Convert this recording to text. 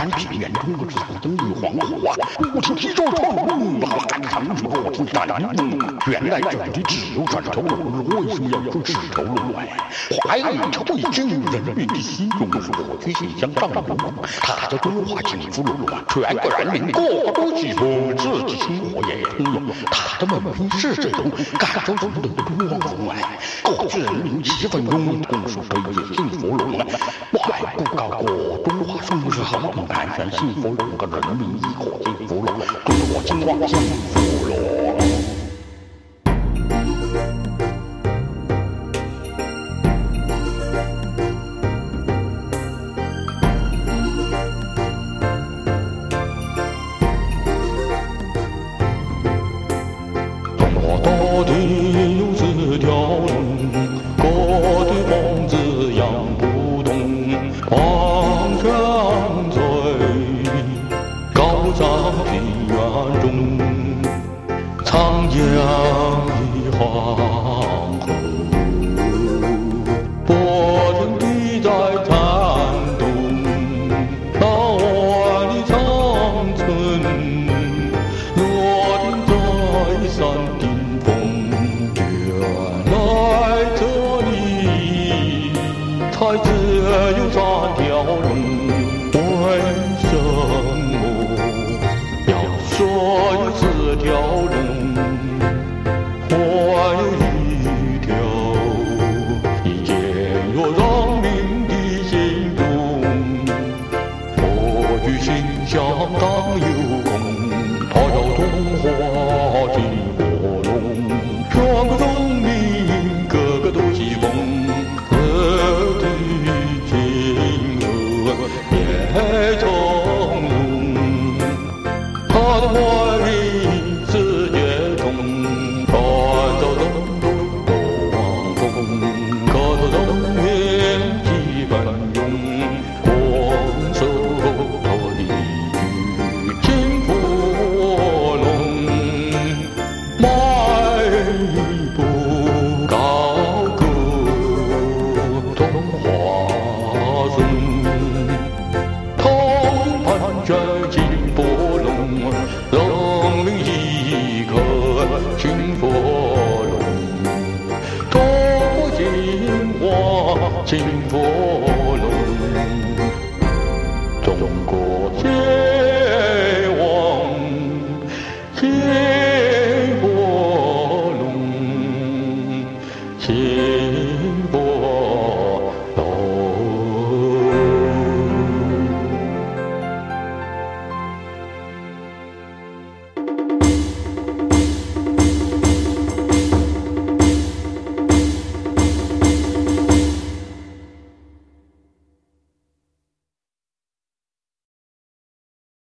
平原中的长灯与黄河啊，不听提州创龙，好赶上日落听山东。原来这里只有三条龙，为什么要说赤头龙哎？华阳一朝进入人民的心中，是火炬形象上龙，他叫中华幸福龙啊，全国人民个个都喜欢，自己生活也通用。他的门品是这种感受中的多龙哎，各自人民气氛中共属推荐幸福龙啊，外不高过中华盛世好品盘旋幸福龙个人民一伙幸福龙，中国金光幸福龙。 到底有4条龙，各地房子样不同。黄泉水高山平原中，长江一黄河，波天地在山东，那万里长城，落定在山顶。才只有3条龙，为什么要说有4条龙？我有1条，已见入人民的心中。火炬形象当有功，他叫中华幸福龙，全国人民个个都喜欢。也从容，他的怀里世界中，传走人都多王公，可头人民几分用，光手推举幸福龙，迈步高歌中华颂。这幸福龙，人民一颗幸福龙，中国金光幸福龙，中国接王。